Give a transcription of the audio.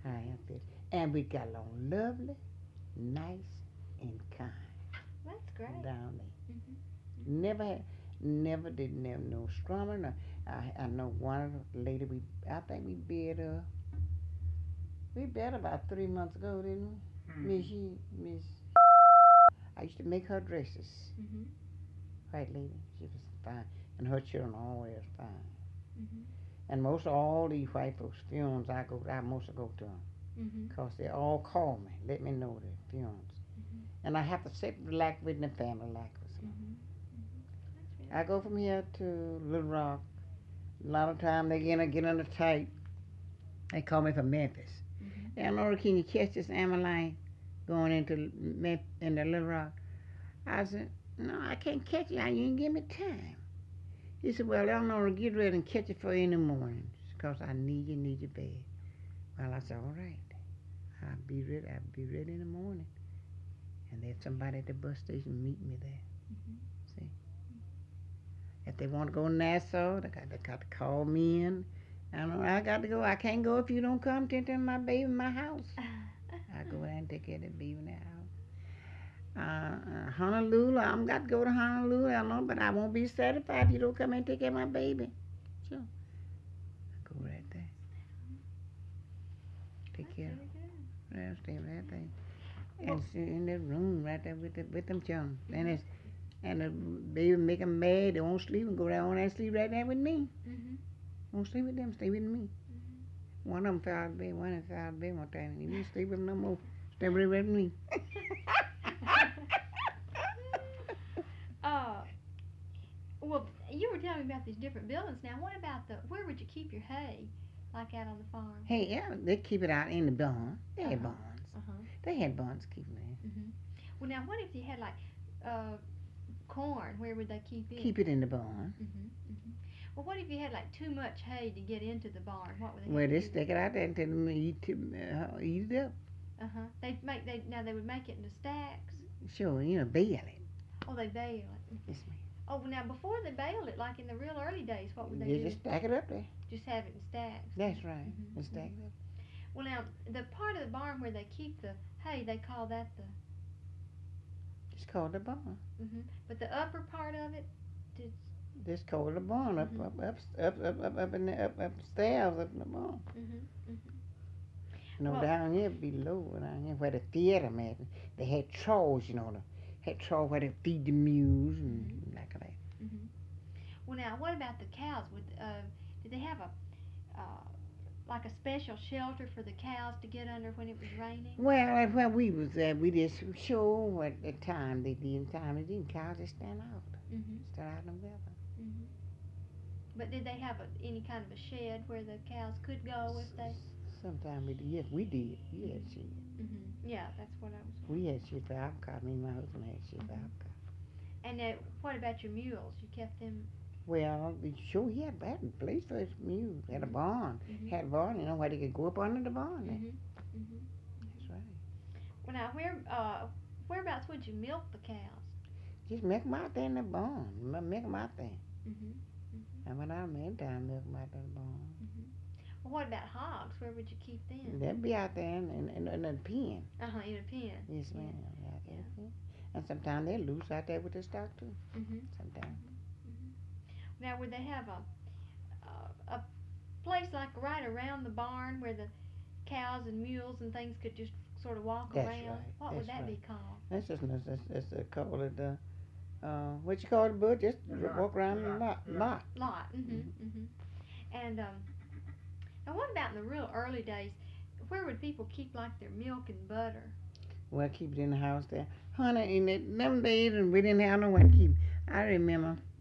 high up there. And we got along lovely, nice, and kind That's great. down there. Mhm. Mhm. Never had, never did never no stronger. No, I know one of the lady I think we bet about 3 months ago, didn't we? Miss, I used to make her dresses. Mhm. White lady, she was fine, and her children always fine. Mhm. And most of all these white folks funerals I mostly go to them, Mhm. 'cause they all call me, let me know their funerals, Mhm. and I have to sit relax with the family like this. Mhm. Mhm. That's really I go good. from here to Little Rock. A lot of time they get under tight. They call me from Memphis. Mhm. And Lord, can you catch this ambulance going into Little Rock? I said, no, I can't catch it. You didn't give me time. He said, well, Eleanor, get ready and catch it for you in the morning, 'cause I need you bad. Well, I said, all right. I'll be ready in the morning. And there's somebody at the bus station meet me there. Mhm. See, if they want to go to Nassau, they got to call me in. I got to go. I can't go if you don't come to my baby in my house. I go there and take care of the baby in the house. Honolulu, I'm got to go to Honolulu, I know, but I won't be satisfied if you don't come and take care of my baby. Sure, I go right there, take That's care really good. of her, stay right there, and Well. she in that room right there with them children. Mhm. And the baby make them mad. They won't sleep and go down and sleep right there with me. Mhm. Won't sleep with them, stay with me. Mhm. One of them fell out of bed. One of them fell out of bed one time, and he won't sleep with them no more. Stay right with me. uh, well, you were telling me about these different buildings. Now, what about where would you keep your hay, like out on the farm? Hey, yeah, they keep it out in the barn. They Uh had huh. barns. Uh huh. They had barns keeping it. Mhm. Well, now, what if you had like uh, corn? Where would they keep it? Keep it in the barn. Mhm. Mhm. Well, what if you had like too much hay to get into the barn? What would they have Well, to they do stick then? it out there and tell them to eat it up. Uh huh. They would make it into stacks. Sure, bale it. Oh, they bale it. Yes, ma'am. Oh, well, now before they baled it, like in the real early days, what would they You do? just stack it up there. Just have it in stacks. That's right. Mhm. Just stack Mhm. it up. Well, now the part of the barn where they keep the hay, they call that the. It's called the barn. Mhm. But the upper part of it, did. It's called the barn. Mhm. Up in the upstairs up in the barn. Mhm. Mhm. Well. Down here below, down here where the theater met, they had troughs, had troughs where they feed the mules Mhm. and like that. Mhm. Well, now what about the cows? Did they have a like a special shelter for the cows to get under when it was raining? Well, that's where we was at. We just sure at the time they did time they didn't cows just Mhm. stand out in the weather. Mhm. But did they have any kind of a shed where the cows could go if they? Sometimes we did. Yes, we did. We had Mhm. shit. Mhm. Yeah, that's what I was We wondering. had shit for avocado. Me and my husband had shit for Mhm. avocado. And what about your mules? You kept them. Well, we sure he had a place for his mules. Had a Mhm. barn. Mhm. Had a barn, where they could go up under the barn there. Mhm. Mhm. That's Mhm. right. Well, now whereabouts would you milk the cows? Just make them out there in the barn. Make them out there. Mhm. Mhm. And when I made time, make them out there in the barn. Mhm. Well, what about hogs? Where would you keep them? They'll be out there in a pen. Uh huh. In a pen. Yes, Yeah. ma'am. Out there in Yeah. a pen. And sometimes they're loose out there with the stock too. Mhm. Sometimes. Mhm. Mhm. Now, would they have a place like right around the barn where the cows and mules and things could just sort of walk That's around? right. What would That's that be right. called? That's call it what you call it, bud? Just walk around the lot. Lot. Mhm. Mm-hmm. Mhm. And now what about in the real early days? Where would people keep like their milk and butter? Well, keep it in the house there. Honey, in them days, and we didn't have nowhere to keep it. I remember